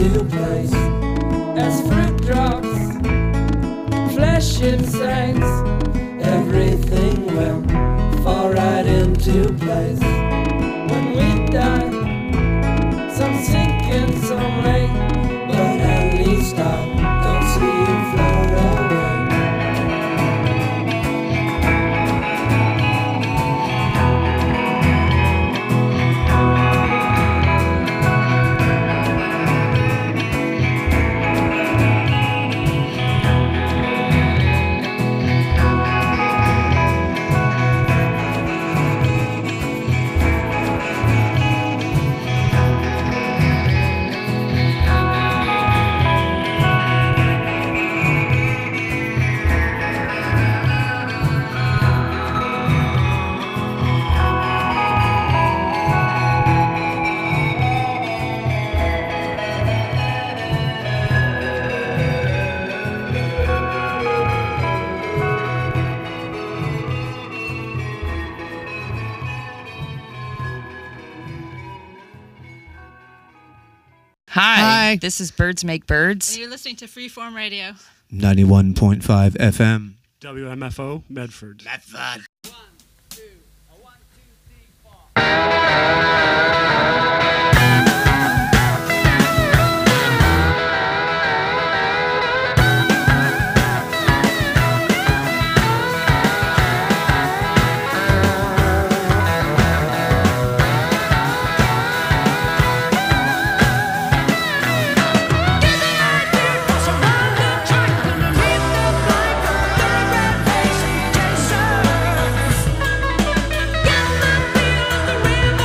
into place as fruit drops, flashing signs. Everything will fall right into place when we die. Some sinking, some late, but at least I don't see you float away. Hi, this is Birds Make Birds. And you're listening to Freeform Radio. 91.5 FM. WMFO, Medford. Medford. 1, 2, 1, 2, 3, 4. Get my feel on the rhythm.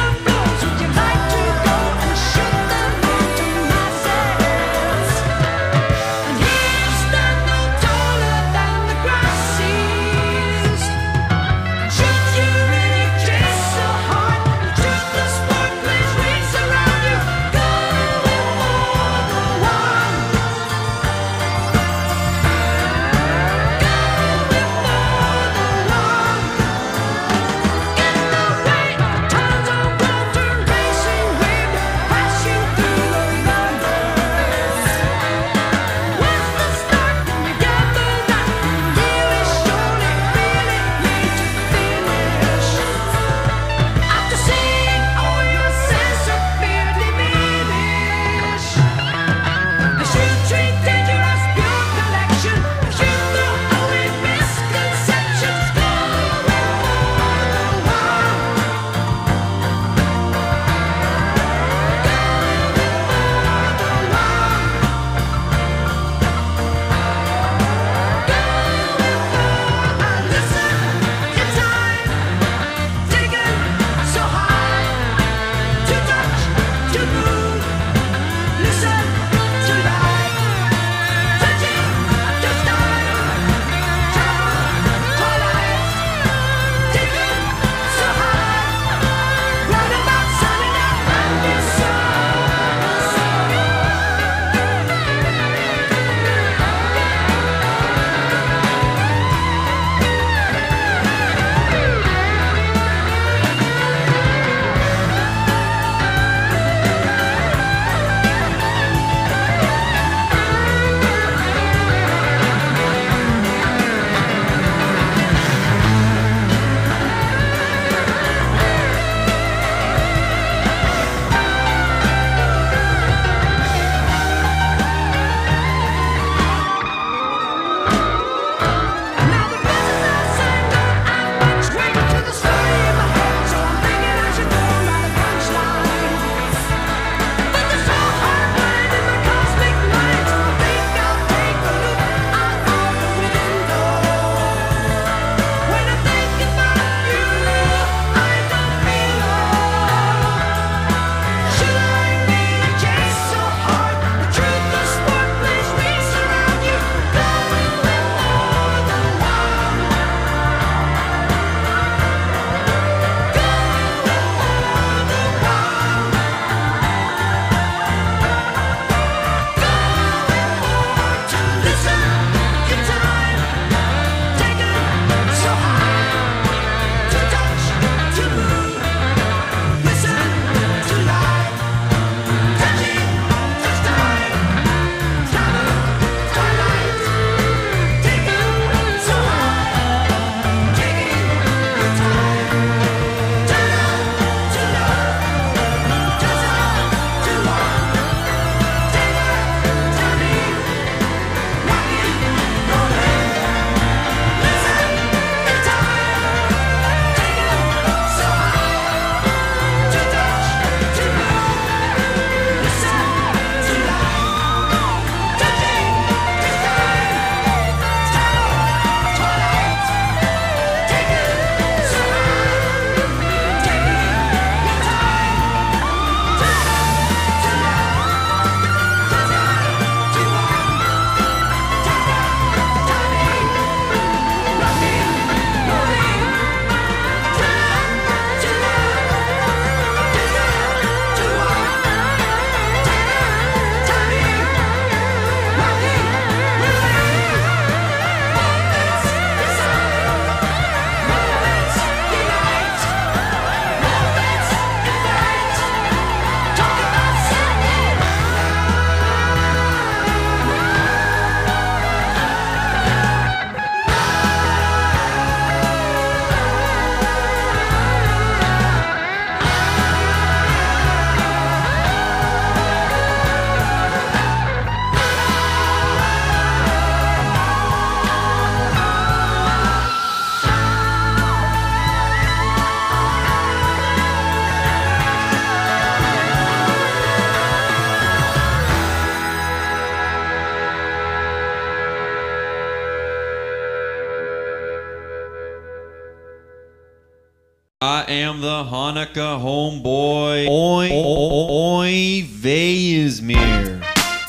I am the Hanukkah homeboy. Oi, Veismir.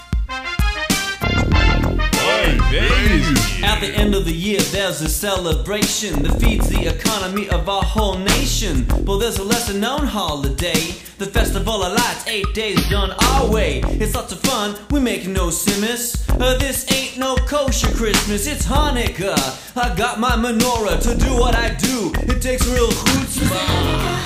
At the end of the year, there's a celebration that feeds the economy of our whole nation. But there's a lesser known holiday, the Festival of Lights, 8 days done our way. It's lots of fun, we make no simis. This ain't no kosher Christmas, it's Hanukkah. I got my menorah to do what I do. It takes real chutzpah.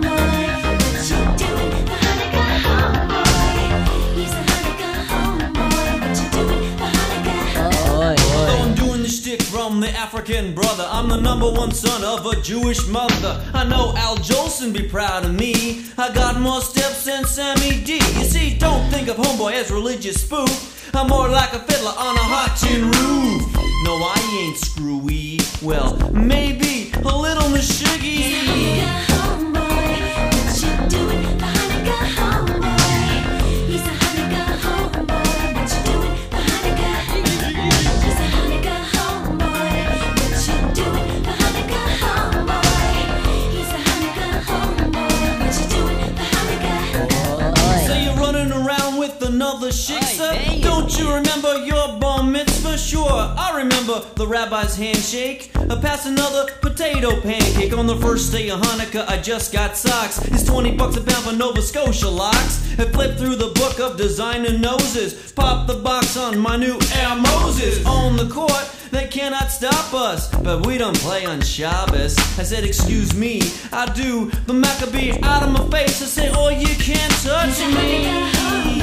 From the African brother, I'm the #1 son of a Jewish mother. I know Al Jolson be proud of me. I got more steps than Sammy D. You see, don't think of homeboy as religious spoof. I'm more like a fiddler on a hot tin roof. No, I ain't screwy. Well, maybe a little mashuggy. Another shiksa. Don't you remember your bar mitzvah? Sure, I remember the rabbi's handshake. Pass another potato pancake. On the first day of Hanukkah, I just got socks. It's $20 a pound for Nova Scotia locks. I flipped through the book of designer noses. Pop the box on my new Air Moses. On the court, they cannot stop us, but we don't play on Shabbos. I said, excuse me, I do the Maccabee out of my face. I say, oh, you can't touch me.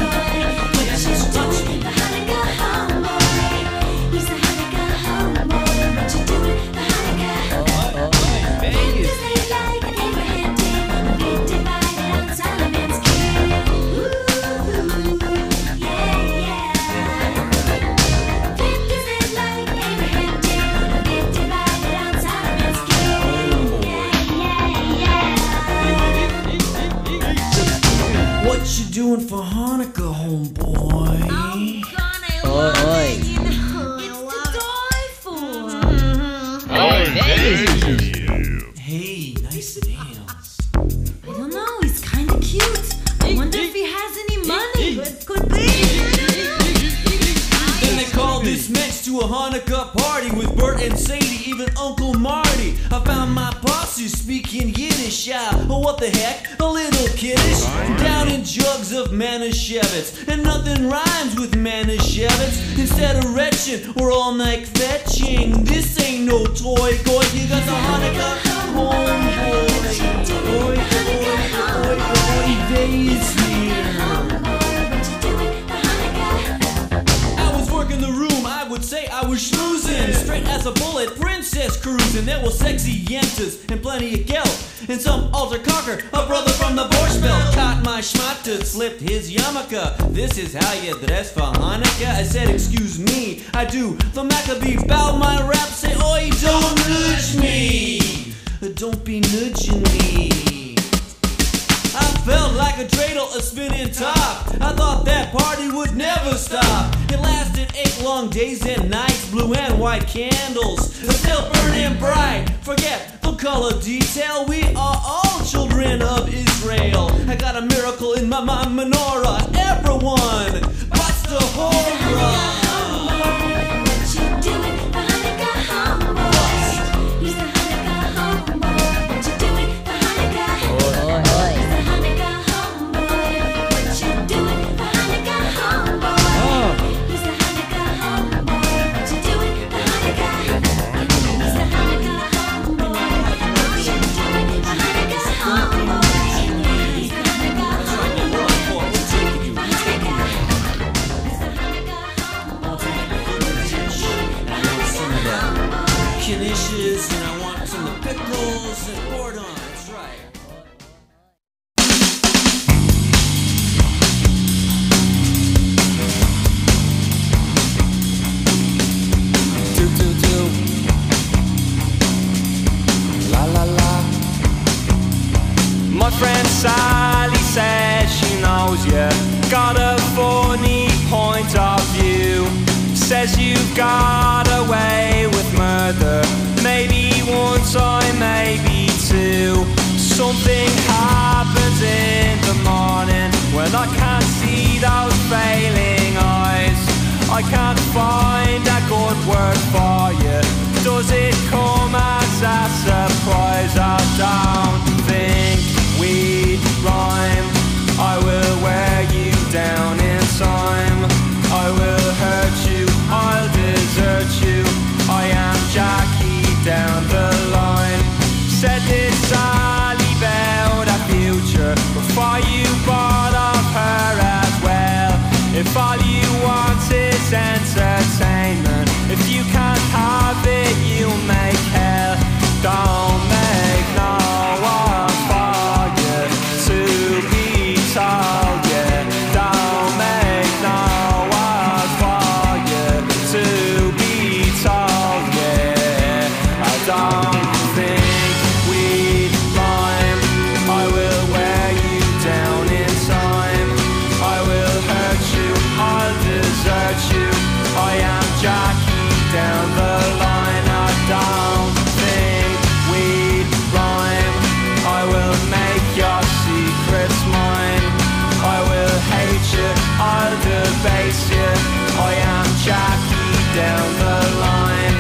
What you doing for Hanukkah, homeboy? I'm gonna love it, you know. It's to die for. Hey, nice nails. I don't know, he's kinda cute. I wonder if he has any money. Could be. Then they called this mensch to a Hanukkah party with Bert and Sadie, even Uncle Marty. I found my posse speaking Yiddish. Oh, what the heck? A little kiddish. Down in jugs of Manischewitz. And nothing rhymes with Manischewitz. Instead of retching, we're all night fetching. This ain't no toy, boy. You got the Hanukkah homeboy. Oi, I was working the room, I would say I was schmoozing. Straight as a bullet, princess cruising. There was sexy yentas and plenty of gelt. And some altar cocker, a brother from the Borscht Belt. Caught my schmatter, slipped his yarmulke. This is how you dress for Hanukkah. I said, excuse me, I do the Maccabee. Bow my rap, say, oi, don't nudge me. Don't be nudging me. I felt like a dreidel, a spinning top. I thought that party would never stop. It lasted 8 long days and nights. Blue and white candles, still burning bright. Forget the color detail, we are all children of Israel. I got a miracle in my menorah. Everyone, what's the horror? Knishes, and I want some of the pickles and board on. That's right. La la la. My friend Sally says she knows you got a funny point of view. Says you've got away with murder, maybe one time, maybe two. down the line. Said this Sally about our future before you bought off her as well. If all you want is entertainment, if you can't have it, you make hell. Don't make no one for you to be told, yeah. Don't make no one for you to be told, yeah. I don't think we'd rhyme. I will wear you down in time. I will hurt you, I'll desert you. I am Jackie down the line. I don't think we'd rhyme. I will make your secrets mine. I will hate you, I'll debase you. I am Jackie down the line.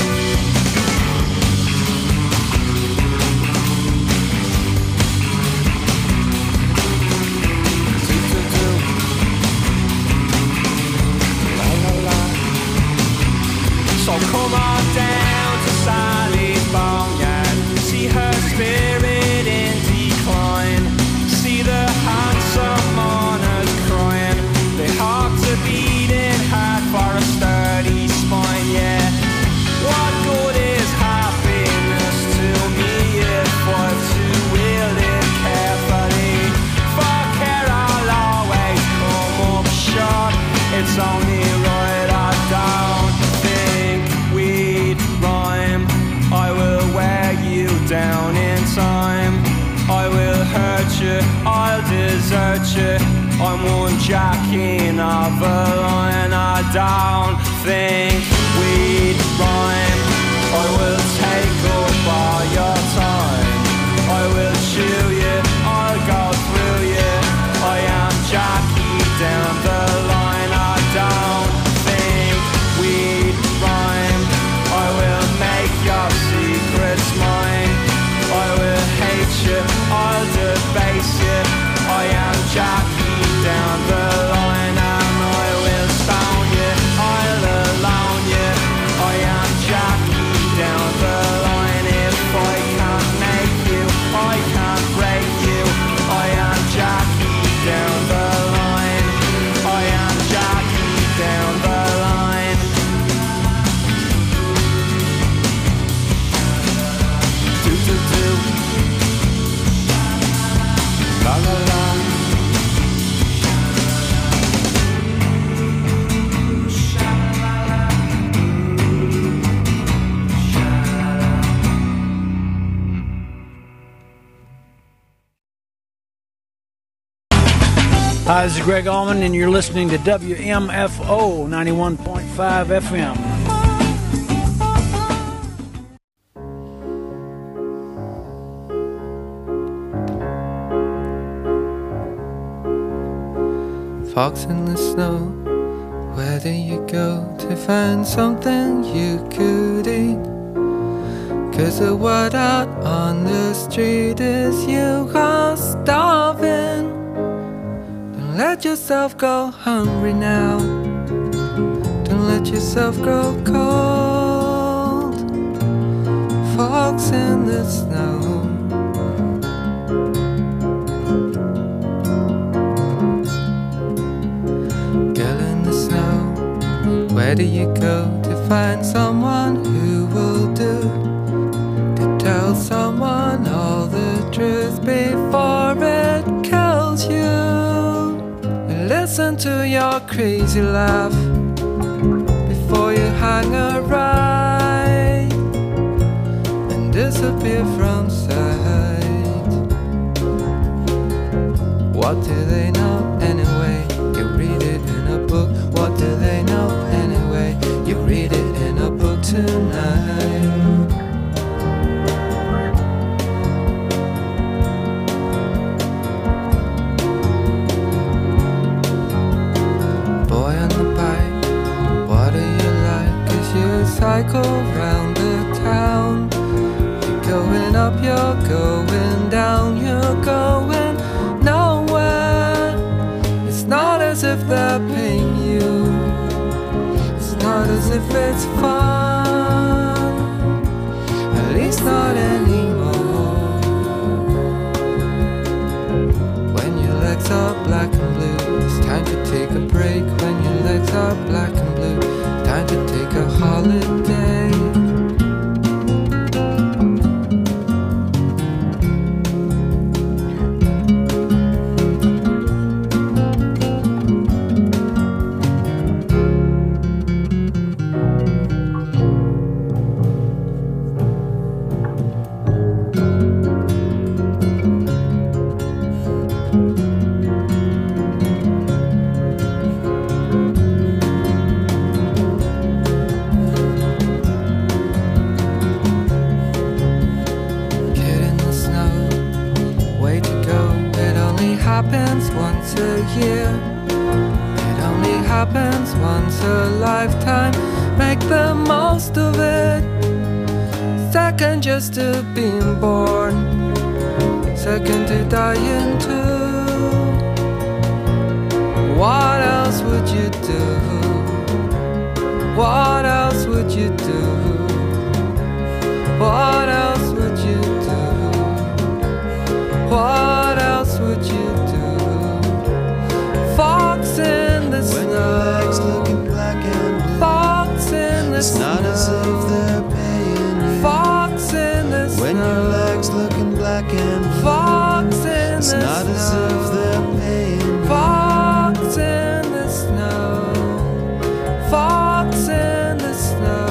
So come on down to Sally's boneyard. See her spirit in decline. See the handsome mourners crying. They hearts are beating hard for a sturdy spine, yeah. What good is happiness to me if I'm to wield it carefully? For care I'll always come up short. It's only right I don't think we'd rhyme. I will wear you down in time. I will hurt you, I'll desert you. I'm one jacking of a line. I don't think we'd rhyme. I will take up all your time. I will chew you, I'll go through you. I am Jackie down the line. I don't think we'd rhyme. I will make your secrets mine. I will hate you, I'll debase you. I am Jackie down the line. And I will stone you, I'll alone you. I am Jackie down the line. If I can't make you, I can't break you. I am Jackie down the line. I am Jackie down the line. Do do do. La la la. Hi, this is Greg Allman, and you're listening to WMFO 91.5 FM. Fox in the snow, where do you go to find something you could eat? 'Cause the word out on the street is you are starving. Don't let yourself go hungry now. Don't let yourself grow cold. Fox in the snow. Girl in the snow, where do you go to find someone who will do? To tell someone all the truth before it kills you. Listen to your crazy laugh before you hang a right and disappear from sight. What do they know anyway? You read it in a book. What do they know anyway? You read it in a book tonight. Cycle round the town. You're going up, you're going down, you're going nowhere. It's not as if they're paying you. It's not as if it's fun. it's not anymore. When your legs are black and blue, it's time to take a break. When your legs are black and blue, time to take a holiday. Happens once a year. It only happens once a lifetime. Make the most of it. Second just to being born, second to dying too. What else would you do? What else would you do? What else would you do? What else would you do? Fox in the snow. When your legs looking black and blue, fox in the it's snow. not as if they're paying you. Fox in the snow. When your legs looking black and blue, fox in it's the snow. not as if they're paying you. Fox in the snow. Fox in the snow.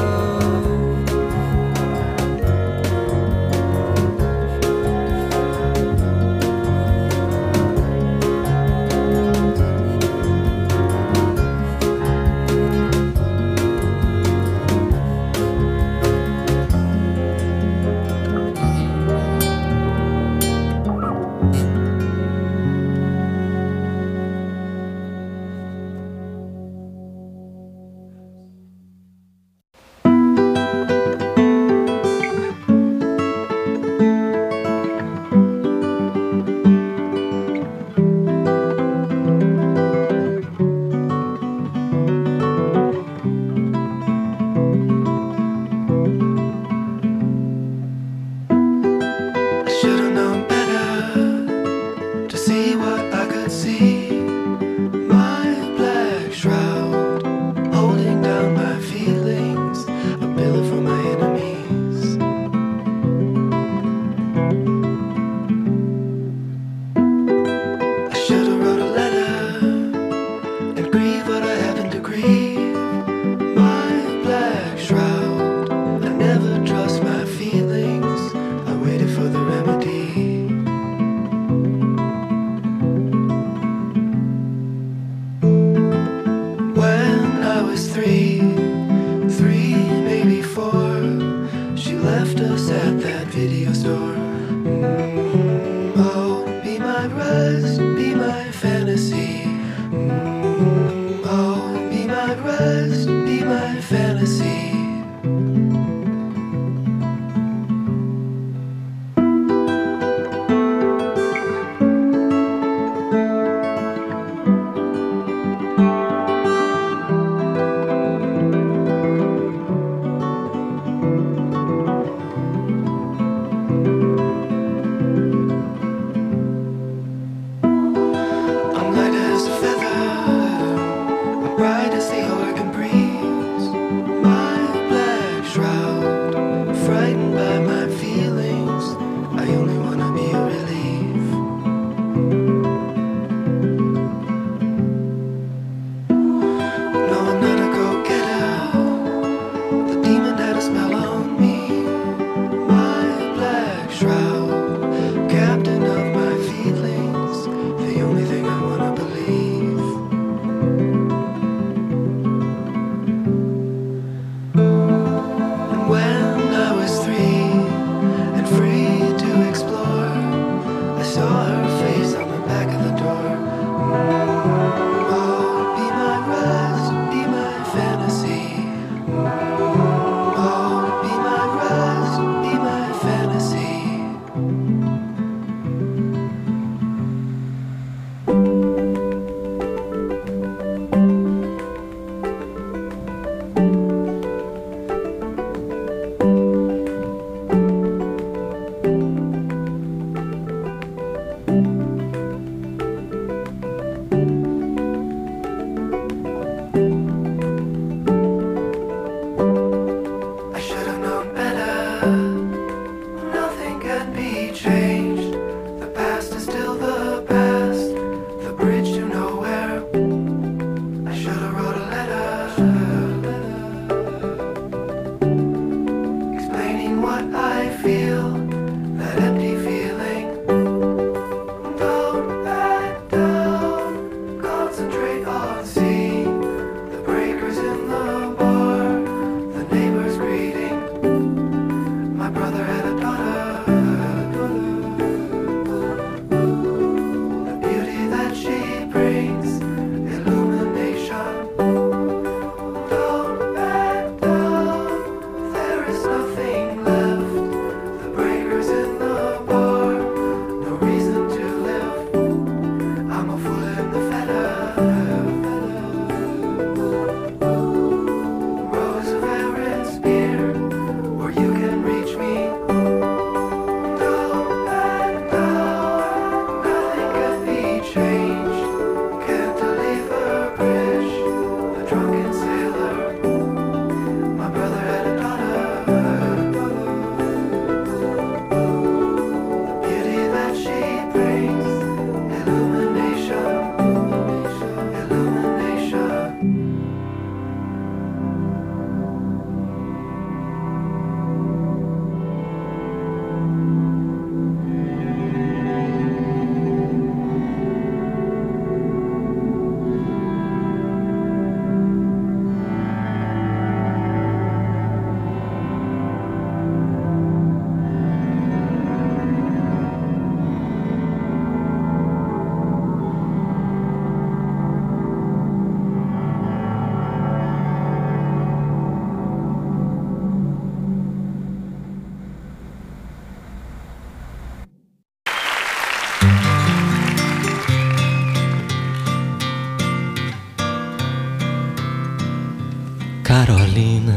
Carolina,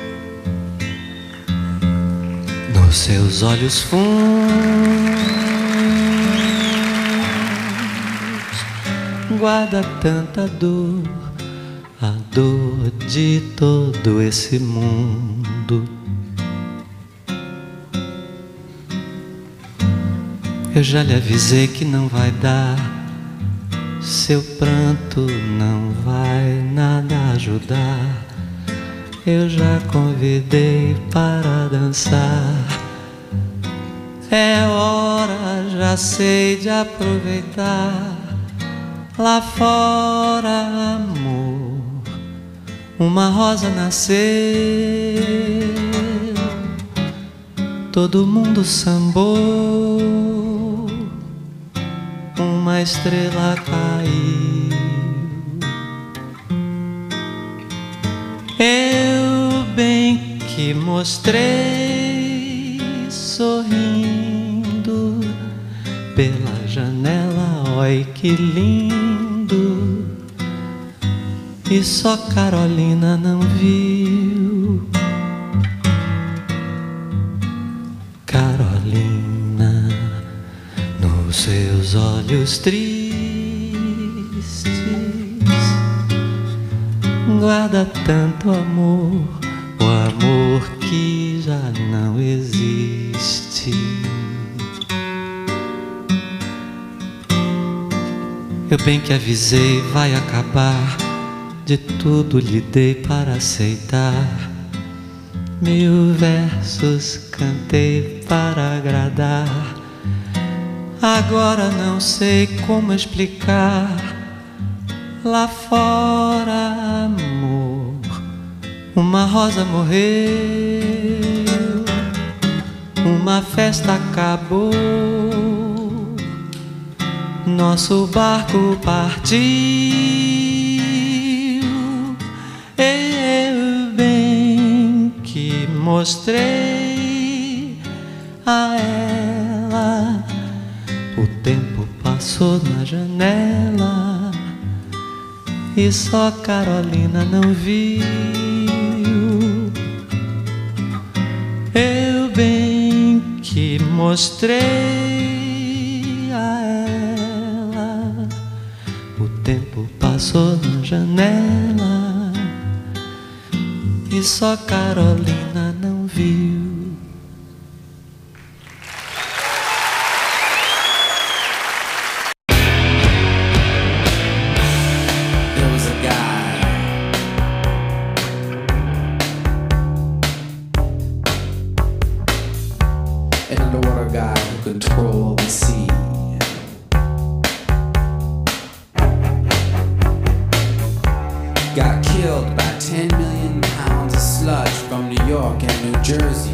nos seus olhos fundos guarda tanta dor, a dor de todo esse mundo. Eu já lhe avisei que não vai dar, seu pranto não vai nada ajudar. Eu já convidei para dançar. É hora, já sei, de aproveitar. Lá fora, amor, uma rosa nasceu. Todo mundo sambou, uma estrela caiu. Eu bem que mostrei, sorrindo pela janela, oi que lindo. E só Carolina não viu. Carolina, nos seus olhos tristes guarda tanto amor, o amor que já não existe. Eu bem que avisei, vai acabar, de tudo lhe dei para aceitar. 1000 versos cantei para agradar. Agora não sei como explicar. Lá fora, amor, uma rosa morreu, uma festa acabou, nosso barco partiu. Eu bem que mostrei a ela, o tempo passou na janela e só Carolina não viu. Eu bem que mostrei a ela, o tempo passou na janela e só Carolina não viu. Control the sea. Got killed by 10 million pounds of sludge from New York and New Jersey.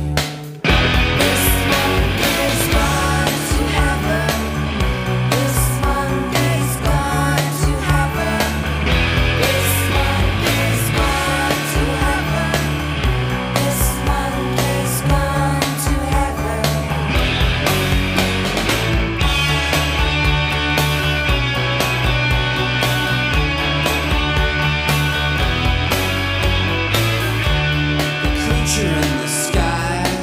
In the sky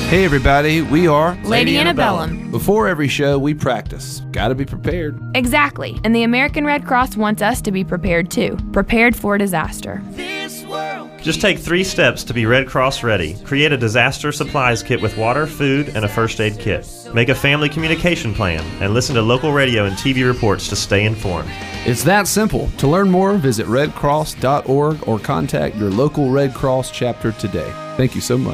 Hey everybody, we are Lady Antebellum. Before every show, we practice. Gotta be prepared. Exactly, and the American Red Cross wants us to be prepared too. Prepared for disaster. Just take 3 steps to be Red Cross ready. Create a disaster supplies kit with water, food, and a first aid kit. Make a family communication plan and listen to local radio and TV reports to stay informed. It's that simple. To learn more, visit redcross.org or contact your local Red Cross chapter today. Thank you so much.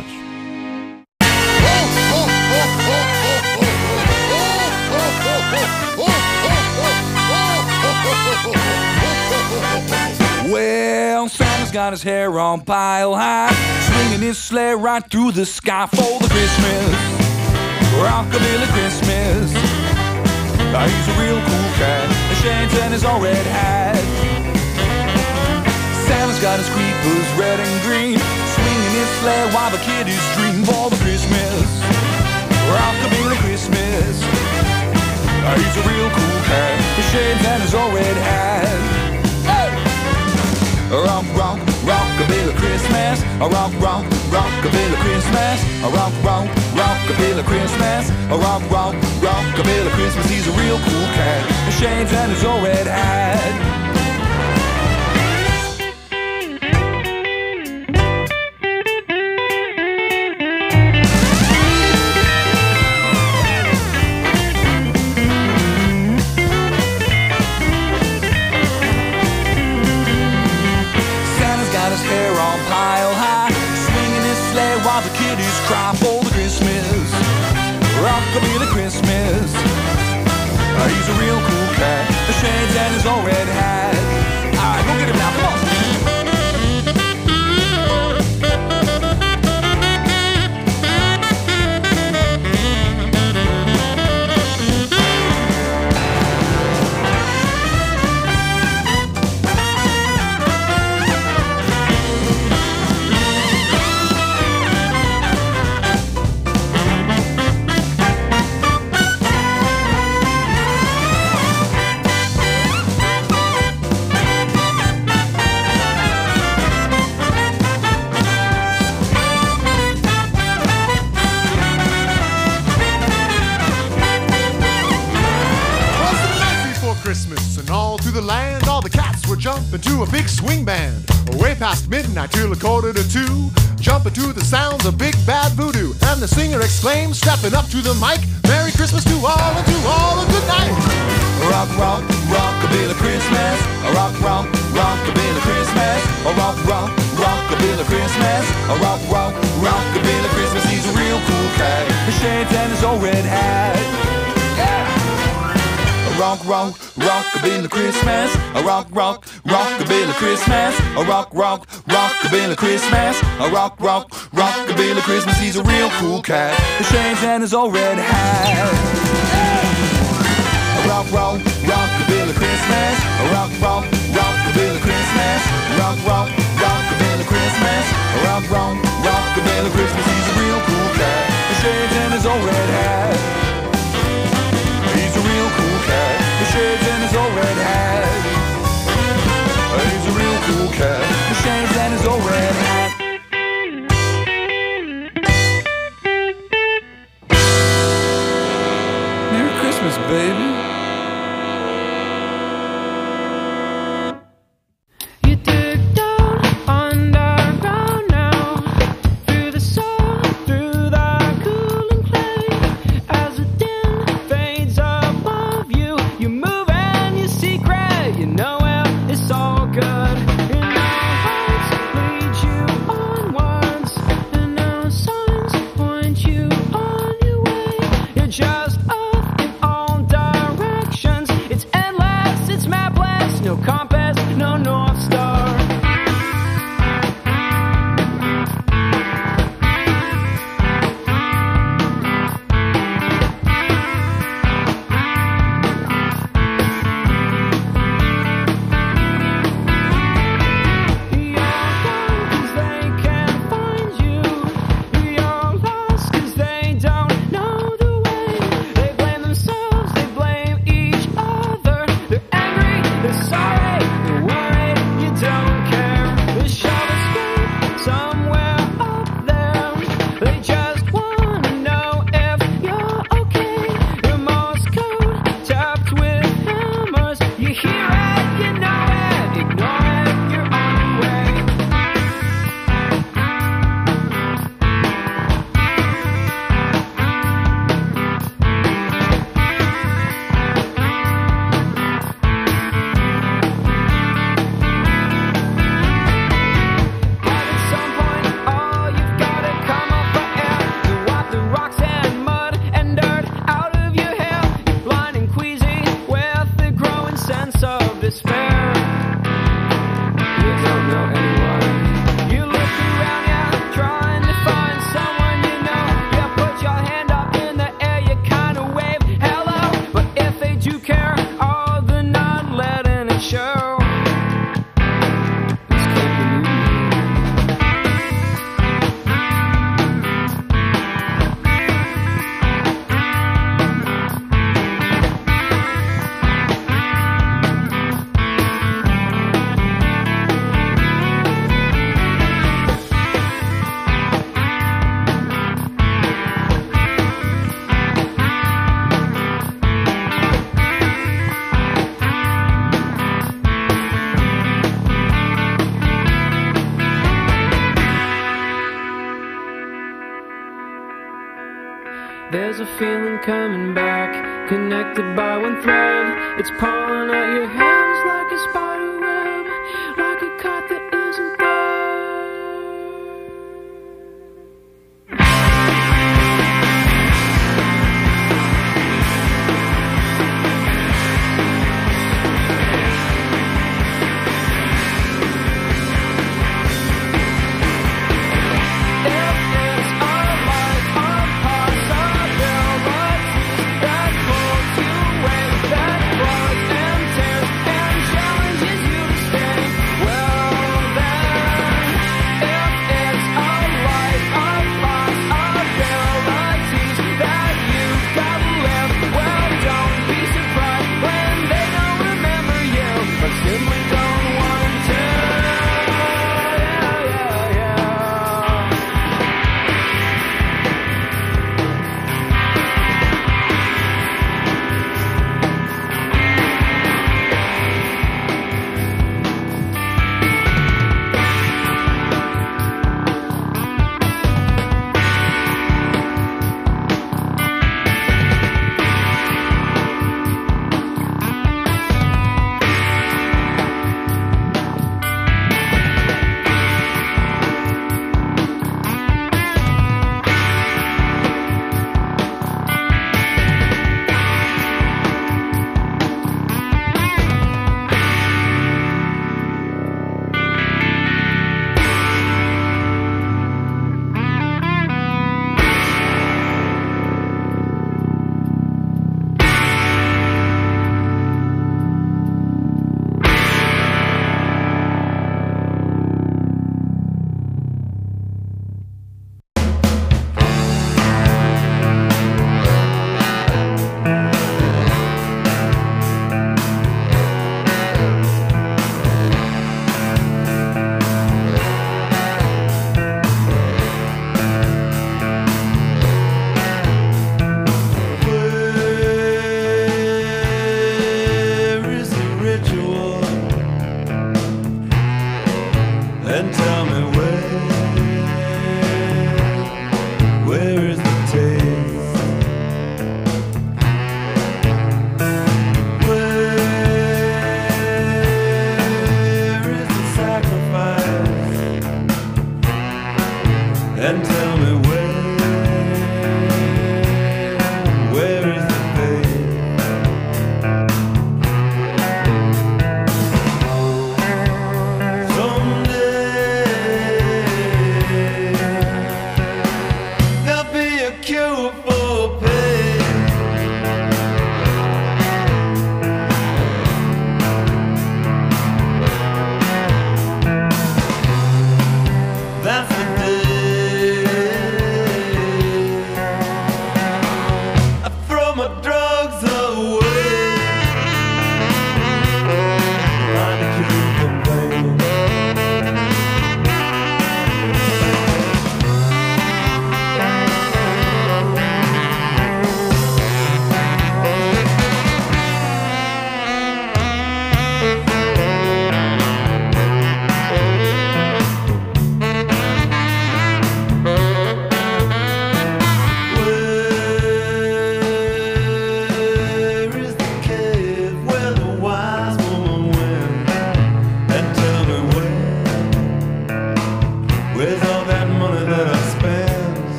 Well, Santa's got his hair on pile high, swinging his sleigh right through the sky for the Christmas, rockabilly Christmas. He's a real cool cat, the shades and his all red hat. Santa's got his creepers red and green, swinging his sleigh while the kiddies dream for the Christmas, rockabilly Christmas. He's a real cool cat, the shades and his all red hat. Rock, rock, rockabilly Christmas. Rock, rock, rockabilly Christmas. Rock, rock, rockabilly Christmas. Rock, rock, rockabilly Christmas. He's a real cool cat. His shades and his old red hat. While the kiddies cry for the Christmas, rockabilly Christmas. He's a real cool cat, the shades and his old red hat. Alright, go get him now, come on. Jumping to a big swing band, way past midnight till 1:45. Jumping to the sounds of big bad voodoo, and the singer exclaims, stepping up to the mic, Merry Christmas to all and to all a good night. Rock, rock, rockabilly Christmas. Rock, rock, rockabilly Christmas. Rock, rock, rockabilly Christmas. Rock, rock, rockabilly Christmas. He's a real cool cat, his shades and his old red hat. Rock, rock, rockabilly Christmas. Rock, rock, rockabilly Christmas. Rock, rock, rockabilly Christmas. Rock, rock, rockabilly Christmas. He's a real cool cat, his shades and his old red hat. Rock, rock, rockabilly Christmas. Rock, rock, rockabilly Christmas. Rock, rock, rockabilly Christmas. Rock, rock, rockabilly Christmas. He's a real cool cat, his shades and his old red hat. He's a real cool cat, his shades and his old red hat. He's a real cool cat, his shades and his old red hat. Merry Christmas, baby. Just up and on direct. There's a feeling coming back, connected by one thread. It's pulling at your hands like a spider web, like a kite that isn't there.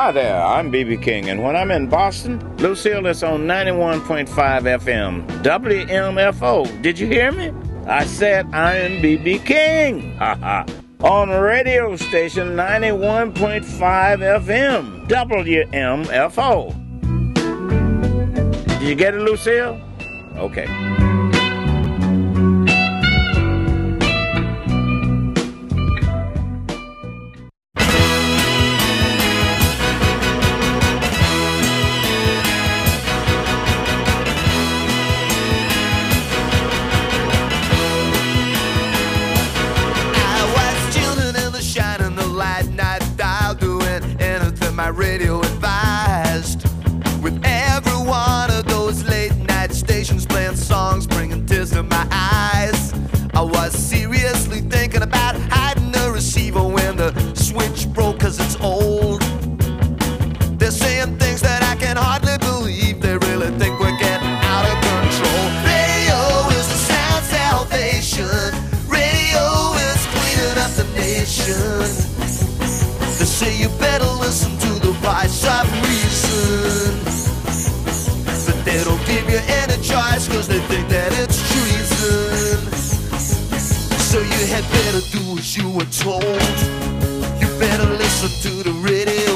Hi there, I'm B.B. King, and when I'm in Boston, Lucille is on 91.5 FM, WMFO. Did you hear me? I said I am B.B. King. Ha ha. On radio station 91.5 FM, WMFO. Did you get it, Lucille? Okay. My radio advised, with every one of those late night stations playing songs bringing tears to my eyes. I was seriously thinking about hiding the receiver when the switch broke, cause it's old. They're saying things that I can hardly believe. They really think we're getting out of control. Radio is the sound salvation. Radio is cleaning up the nation. They say you better listen to the voice of reason, but they don't give you any choice cause they think that it's treason. So you had better do as you were told. You better listen to the radio.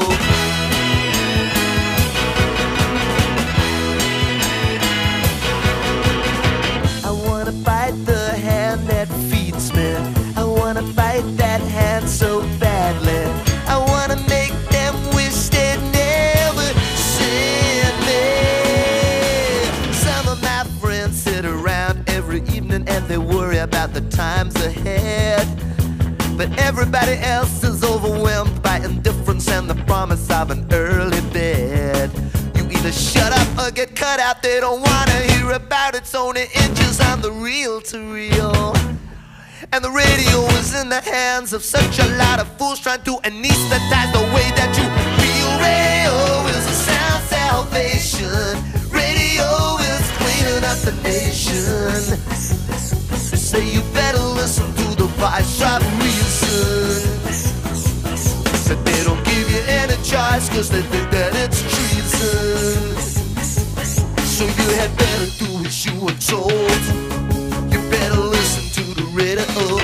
I wanna bite the hand that feeds me. I wanna bite that hand so badly. I wanna make them wish they'd never seen me. Some of my friends sit around every evening and they worry about the times ahead. But everybody else is overwhelmed by indifference and the promise of an early bed. You either shut up or get cut out. They don't wanna hear about it. It's only inches on the reel-to-reel. And the radio is in the hands of such a lot of fools trying to anesthetize the way that you feel. Radio is a sound salvation. Radio is cleaning up the nation. They say you better listen to the voice of reason, but they don't give you any choice cause they think that it's treason. So you had better do as you were told. You better listen to the radio.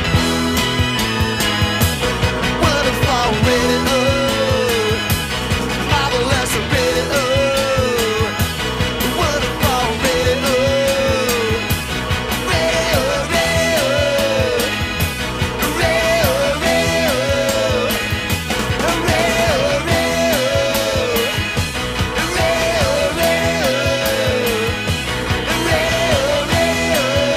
Wonderful radio, marvelous radio, wonderful radio, radio, radio, radio, radio, radio, radio, radio, radio.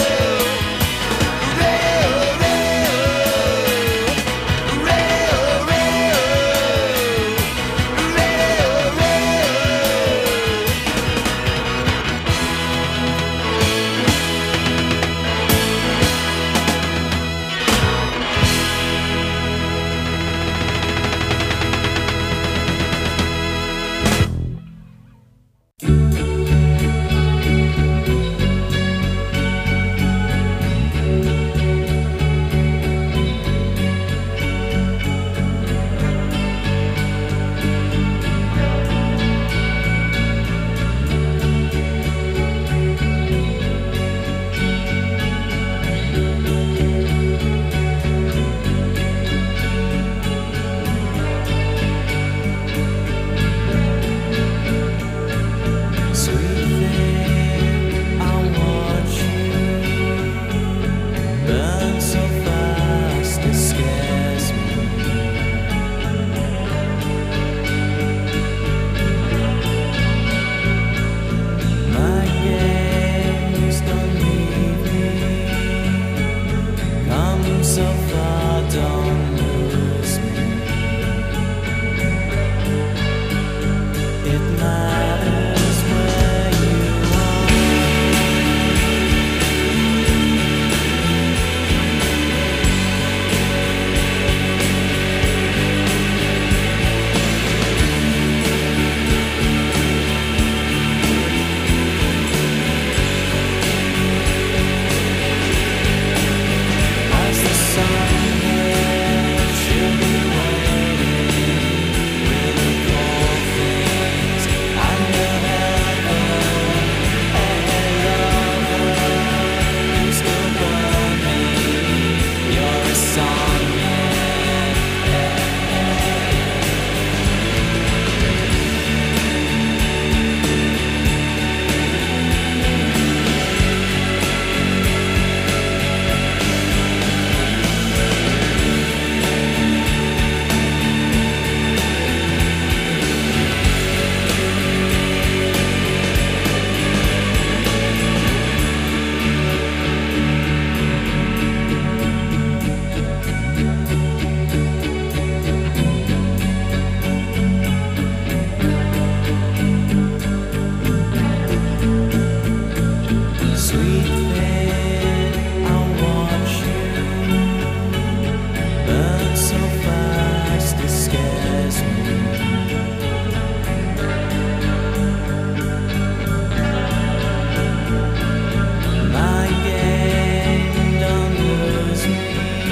Mind game, don't lose me.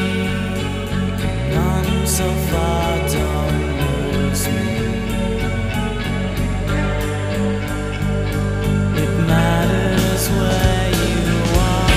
Come so far, don't lose me. It matters where you are.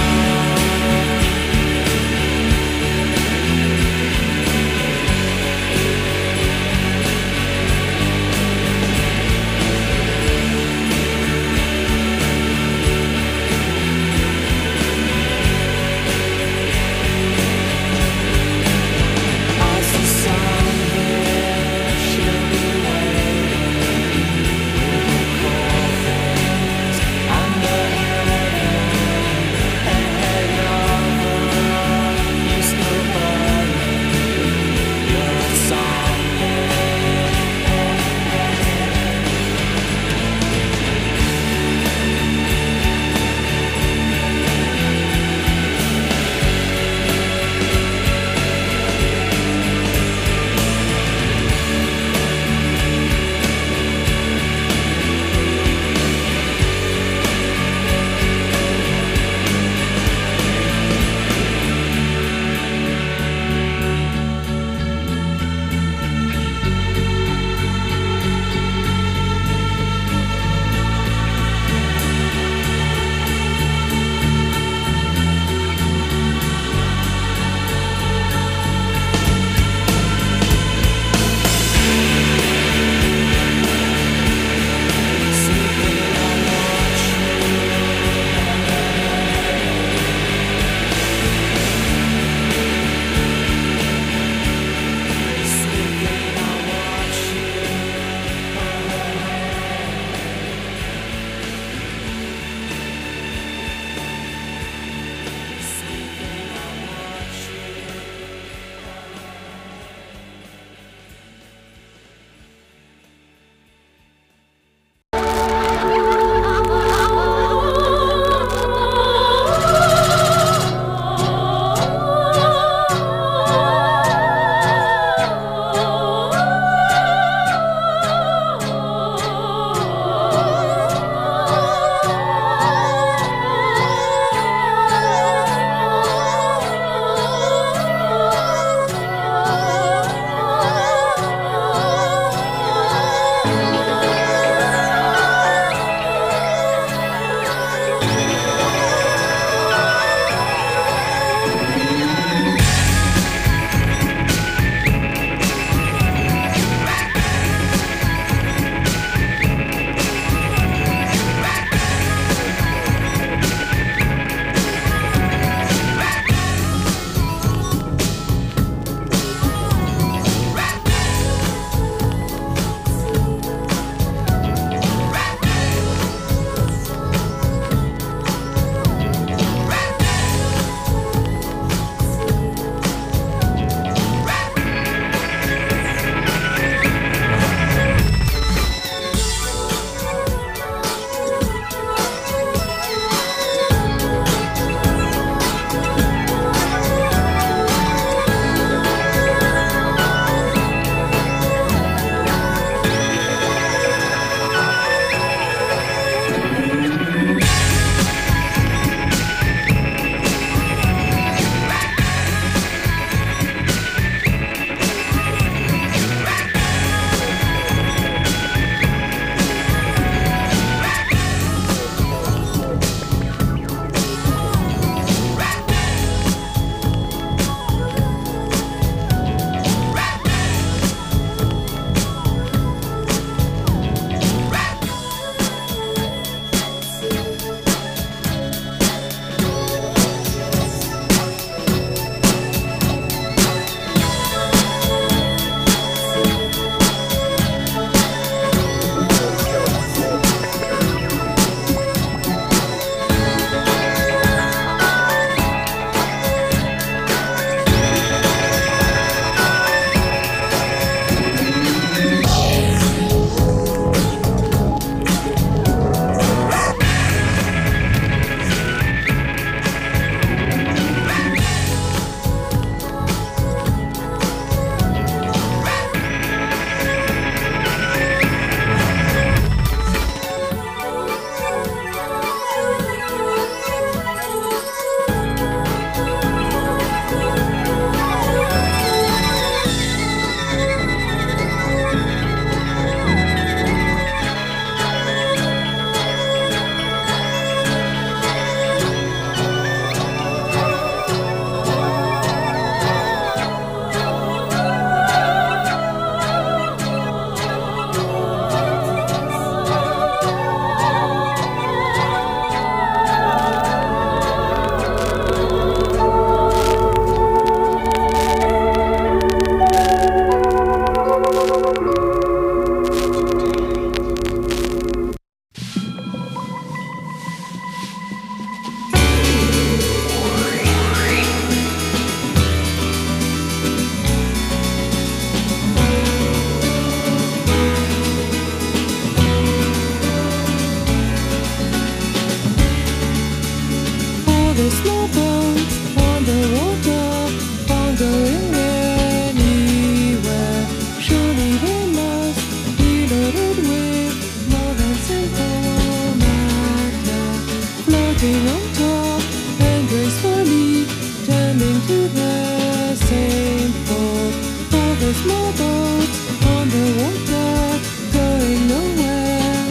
the small boats on the water, aren't going anywhere. Surely they must be loaded with more than simple matter, floating on top and gracefully tending to the same port. All the small boats on the water, going nowhere.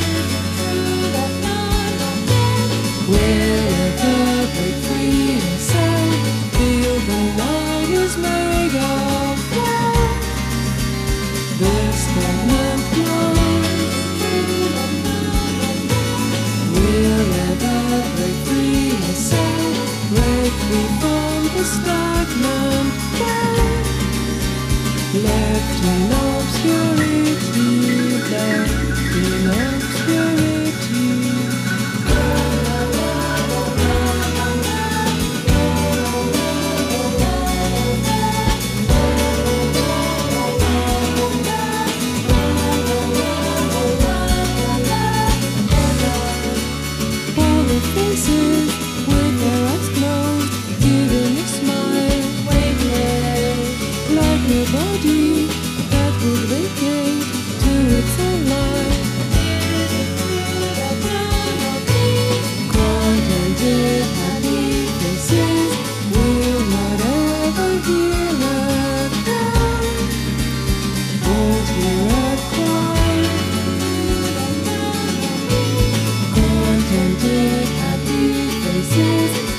Wherever break free and sail, feel the line is made of gold. The stagnant line will ever break free and sail, break free from the stagnant ground. Left in obscurity, left in obscurity. All the faces with their eyes closed, giving a smile, like nobody that would vacate to its own life. Contented, happy faces will not ever hear a cry, won't hear a cry. Contented, happy faces